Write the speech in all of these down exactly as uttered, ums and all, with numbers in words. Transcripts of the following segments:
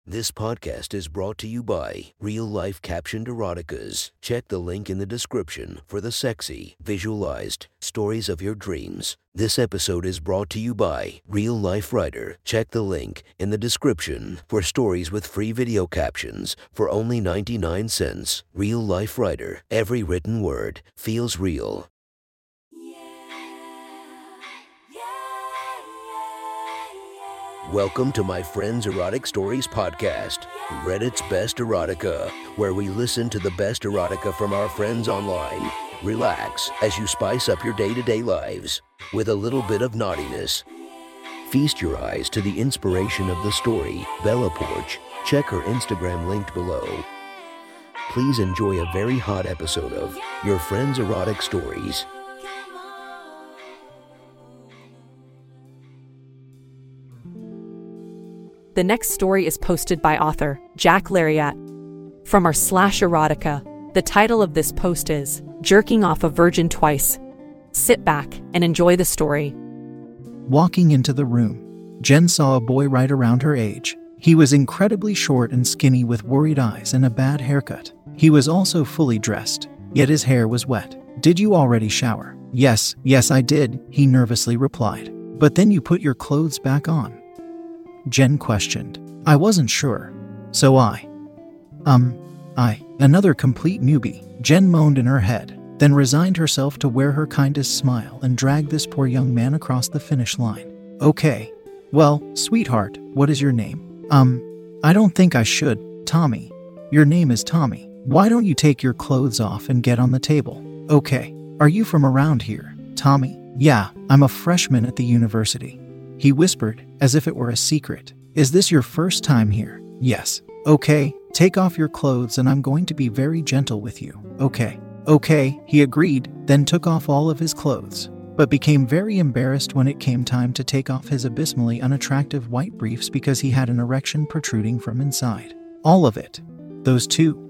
This podcast is brought to you by Real Life Captioned Eroticas. Check the link in the description for the sexy, visualized stories of your dreams. This episode is brought to you by Real Life Writer. Check the link in the description for stories with free video captions for only ninety-nine cents. Real Life Writer. Every written word feels real. Welcome to my friend's Erotic Stories podcast, Reddit's Best Erotica, where we listen to the best erotica from our friends online. Relax as you spice up your day-to-day lives with a little bit of naughtiness. Feast your eyes to the inspiration of the story, Bella Porch. Check her Instagram linked below. Please enjoy a very hot episode of Your Friend's Erotic Stories. The next story is posted by author Jack Lariat from our slash erotica. The title of this post is Jerking Off a Virgin Twice. Sit back and enjoy the story. Walking into the room, Jen saw a boy right around her age. He was incredibly short and skinny with worried eyes and a bad haircut. He was also fully dressed, yet his hair was wet. "Did you already shower?" Yes, yes I did, he nervously replied. "But then you put your clothes back on?" Jen questioned. "I wasn't sure. So I... Um, I... Another complete newbie." Jen moaned in her head, then resigned herself to wear her kindest smile and dragged this poor young man across the finish line. "Okay. Well, sweetheart, what is your name?" Um, I don't think I should. Tommy. Your name is Tommy. Why don't you take your clothes off and get on the table? Okay. Are you from around here, Tommy? Yeah, I'm a freshman at the university. He whispered, as if it were a secret. "Is this your first time here?" "Yes." "Okay, take off your clothes and I'm going to be very gentle with you." "Okay." "Okay," he agreed, then took off all of his clothes, but became very embarrassed when it came time to take off his abysmally unattractive white briefs because he had an erection protruding from inside. All of it. Those two.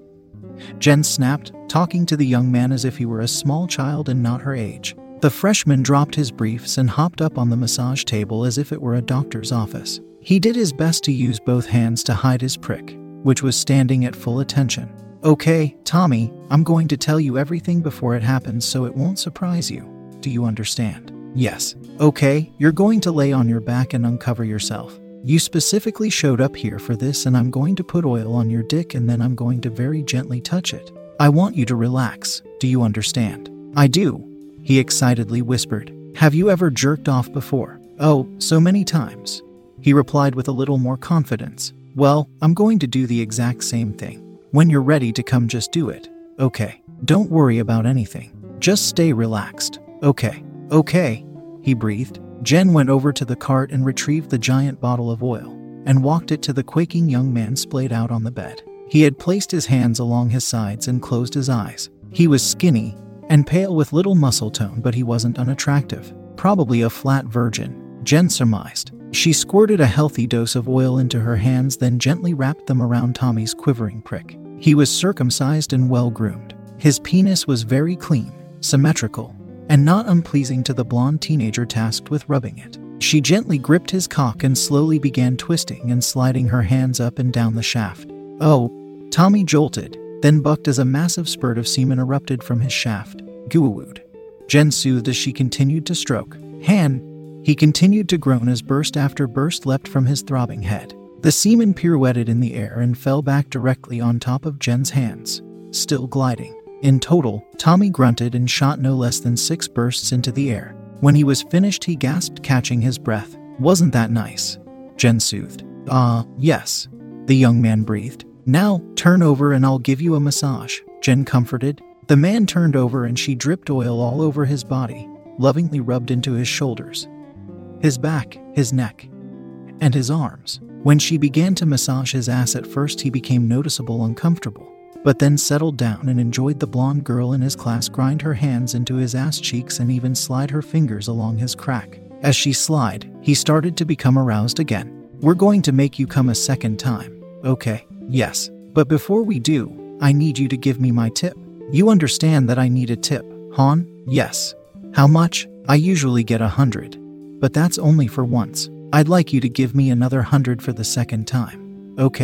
Jen snapped, talking to the young man as if he were a small child and not her age. The freshman dropped his briefs and hopped up on the massage table as if it were a doctor's office. He did his best to use both hands to hide his prick, which was standing at full attention. "Okay, Tommy, I'm going to tell you everything before it happens so it won't surprise you. Do you understand?" "Yes." "Okay, you're going to lay on your back and uncover yourself. You specifically showed up here for this and I'm going to put oil on your dick and then I'm going to very gently touch it. I want you to relax. Do you understand?" "I do," he excitedly whispered. "Have you ever jerked off before?" "Oh, so many times," he replied with a little more confidence. "Well, I'm going to do the exact same thing. When you're ready to come, just do it. Okay? Don't worry about anything. Just stay relaxed. Okay? Okay," he breathed. Jen went over to the cart and retrieved the giant bottle of oil and walked it to the quaking young man splayed out on the bed. He had placed his hands along his sides and closed his eyes. He was skinny and pale with little muscle tone, but he wasn't unattractive. Probably a flat virgin, Jen surmised. She squirted a healthy dose of oil into her hands, then gently wrapped them around Tommy's quivering prick. He was circumcised and well-groomed. His penis was very clean, symmetrical, and not unpleasing to the blonde teenager tasked with rubbing it. She gently gripped his cock and slowly began twisting and sliding her hands up and down the shaft. "Oh," Tommy jolted, then bucked as a massive spurt of semen erupted from his shaft. "Goo-wooed," Jen soothed as she continued to stroke. "Han," he continued to groan as burst after burst leapt from his throbbing head. The semen pirouetted in the air and fell back directly on top of Jen's hands, still gliding. In total, Tommy grunted and shot no less than six bursts into the air. When he was finished, he gasped, catching his breath. "Wasn't that nice?" Jen soothed. "Ah, uh, yes," the young man breathed. "Now, turn over and I'll give you a massage," Jen comforted. The man turned over and she dripped oil all over his body, lovingly rubbed into his shoulders, his back, his neck, and his arms. When she began to massage his ass, at first he became noticeable uncomfortable, but then settled down and enjoyed the blonde girl in his class grind her hands into his ass cheeks and even slide her fingers along his crack. As she slid, he started to become aroused again. "We're going to make you come a second time, okay?" "Yes, but before we do, I need you to give me my tip." "You understand that I need a tip, hon?" "Yes." "How much?" "I usually get a hundred, but that's only for once. I'd like you to give me another hundred for the second time." "Okay."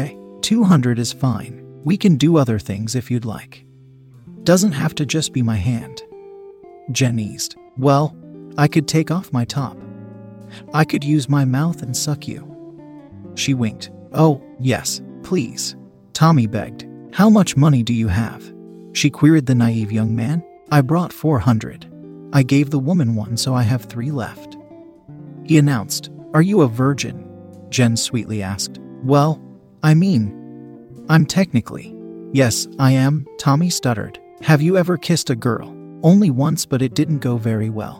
two hundred is fine. We can do other things if you'd like. Doesn't have to just be my hand. Jen eased. Well, I could take off my top. I could use my mouth and suck you. She winked. Oh, yes, please. Tommy begged. How much money do you have? She queried the naive young man. I brought four hundred. I gave the woman one, so I have three left. He announced. Are you a virgin? Jen sweetly asked. Well, I mean, I'm technically. Yes, I am, Tommy stuttered. Have you ever kissed a girl? Only once, but it didn't go very well.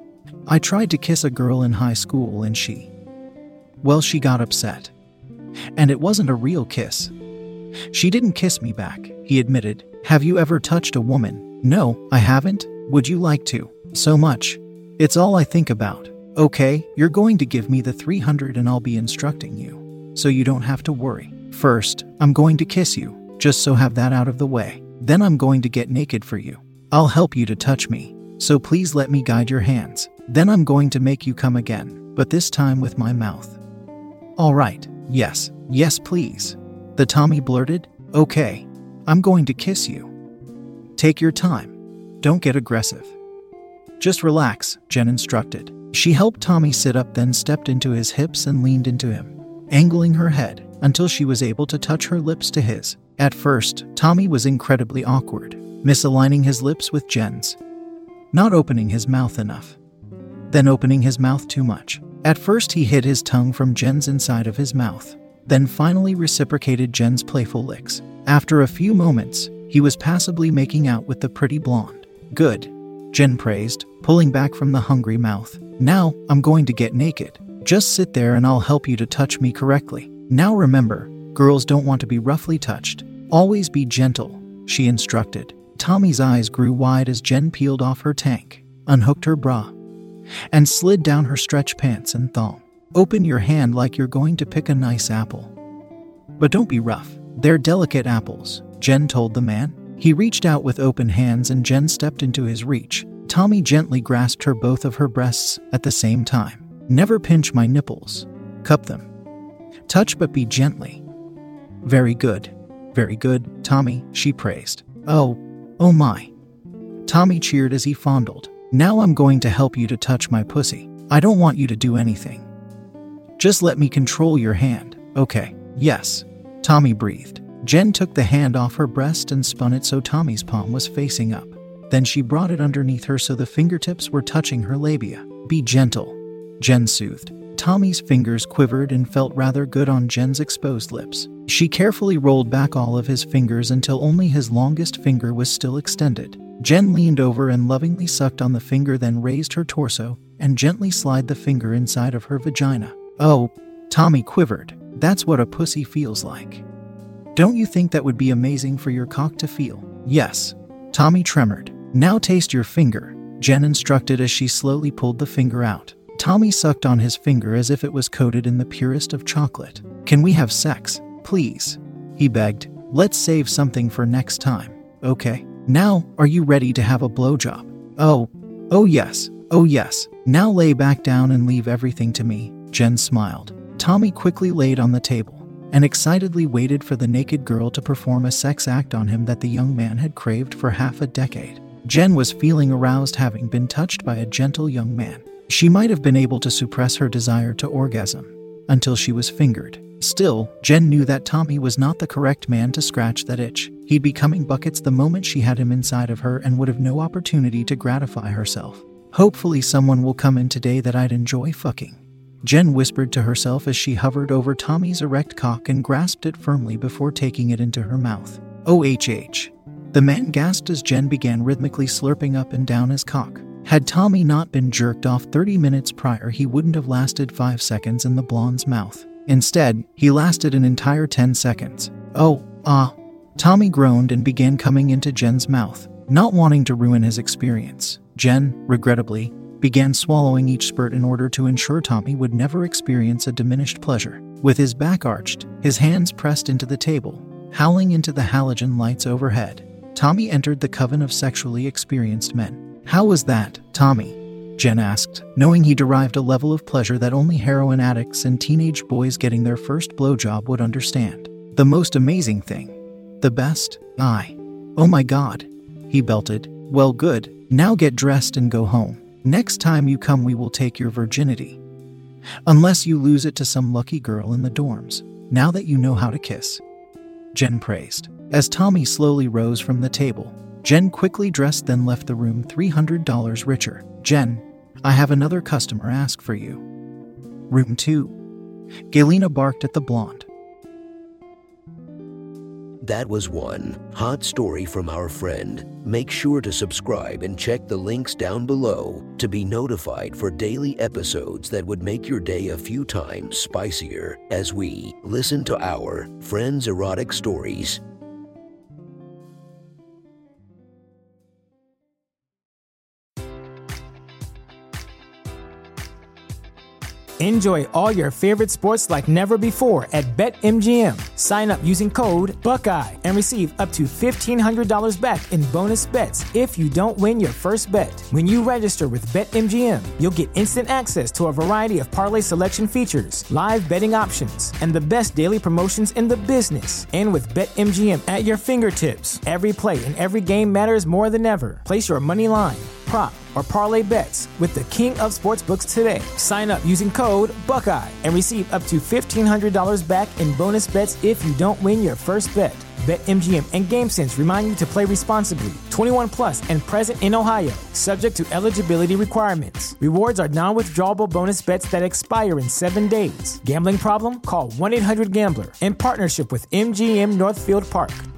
I tried to kiss a girl in high school and she... Well, she got upset. And it wasn't a real kiss. She didn't kiss me back, he admitted. Have you ever touched a woman? No, I haven't. Would you like to? So much. It's all I think about. Okay, you're going to give me the three hundred and I'll be instructing you. So you don't have to worry. First, I'm going to kiss you, just so have that out of the way. Then I'm going to get naked for you. I'll help you to touch me, so please let me guide your hands. Then I'm going to make you come again, but this time with my mouth. All right, yes, yes please. The Tommy blurted. Okay, I'm going to kiss you. Take your time. Don't get aggressive. Just relax, Jen instructed. She helped Tommy sit up, then stepped into his hips and leaned into him, angling her head until she was able to touch her lips to his. At first, Tommy was incredibly awkward, misaligning his lips with Jen's, not opening his mouth enough, then opening his mouth too much. At first he hid his tongue from Jen's inside of his mouth, then finally reciprocated Jen's playful licks. After a few moments, he was passively making out with the pretty blonde. Good, Jen praised, pulling back from the hungry mouth. Now, I'm going to get naked. Just sit there and I'll help you to touch me correctly. Now remember, girls don't want to be roughly touched. Always be gentle, she instructed. Tommy's eyes grew wide as Jen peeled off her tank, unhooked her bra, and slid down her stretch pants and thong. Open your hand like you're going to pick a nice apple. But don't be rough. They're delicate apples, Jen told the man. He reached out with open hands and Jen stepped into his reach. Tommy gently grasped her both of her breasts at the same time. Never pinch my nipples. Cup them. Touch but be gently. Very good. Very good, Tommy, she praised. Oh, oh my. Tommy cheered as he fondled. Now I'm going to help you to touch my pussy. I don't want you to do anything. Just let me control your hand, okay? Yes. Tommy breathed. Jen took the hand off her breast and spun it so Tommy's palm was facing up. Then she brought it underneath her so the fingertips were touching her labia. Be gentle, Jen soothed. Tommy's fingers quivered and felt rather good on Jen's exposed lips. She carefully rolled back all of his fingers until only his longest finger was still extended. Jen leaned over and lovingly sucked on the finger, then raised her torso and gently slid the finger inside of her vagina. Oh, Tommy quivered. That's what a pussy feels like. Don't you think that would be amazing for your cock to feel? Yes. Tommy tremored. Now taste your finger, Jen instructed as she slowly pulled the finger out. Tommy sucked on his finger as if it was coated in the purest of chocolate. Can we have sex, please? He begged. Let's save something for next time, okay? Now, are you ready to have a blowjob? Oh, oh yes, oh yes. Now lay back down and leave everything to me, Jen smiled. Tommy quickly laid on the table and excitedly waited for the naked girl to perform a sex act on him that the young man had craved for half a decade. Jen was feeling aroused, having been touched by a gentle young man. She might have been able to suppress her desire to orgasm until she was fingered. Still, Jen knew that Tommy was not the correct man to scratch that itch. He'd be coming buckets the moment she had him inside of her and would have no opportunity to gratify herself. Hopefully someone will come in today that I'd enjoy fucking, Jen whispered to herself as she hovered over Tommy's erect cock and grasped it firmly before taking it into her mouth. O H H. The man gasped as Jen began rhythmically slurping up and down his cock. Had Tommy not been jerked off thirty minutes prior, he wouldn't have lasted five seconds in the blonde's mouth. Instead, he lasted an entire ten seconds. Oh, ah. Tommy groaned and began coming into Jen's mouth. Not wanting to ruin his experience, Jen, regrettably, began swallowing each spurt in order to ensure Tommy would never experience a diminished pleasure. With his back arched, his hands pressed into the table, howling into the halogen lights overhead, Tommy entered the coven of sexually experienced men. How was that, Tommy? Jen asked, knowing he derived a level of pleasure that only heroin addicts and teenage boys getting their first blowjob would understand. The most amazing thing. The best. I. Oh my God. He belted. Well, good. Now get dressed and go home. Next time you come, we will take your virginity. Unless you lose it to some lucky girl in the dorms. Now that you know how to kiss. Jen praised. As Tommy slowly rose from the table, Jen quickly dressed, then left the room three hundred dollars richer. Jen, I have another customer ask for you. Room two. Galena barked at the blonde. That was one hot story from our friend. Make sure to subscribe and check the links down below to be notified for daily episodes that would make your day a few times spicier as we listen to our friends' erotic stories. Enjoy all your favorite sports like never before at BetMGM. Sign up using code Buckeye and receive up to fifteen hundred dollars back in bonus bets if you don't win your first bet. When you register with BetMGM, you'll get instant access to a variety of parlay selection features, live betting options, and the best daily promotions in the business. And with BetMGM at your fingertips, every play and every game matters more than ever. Place your money line, prop, or parlay bets with the king of sportsbooks today. Sign up using code Buckeye and receive up to fifteen hundred dollars back in bonus bets if you don't win your first bet. BetMGM and GameSense remind you to play responsibly. twenty-one plus and present in Ohio, subject to eligibility requirements. Rewards are non-withdrawable bonus bets that expire in seven days. Gambling problem? Call one eight hundred gambler in partnership with M G M Northfield Park.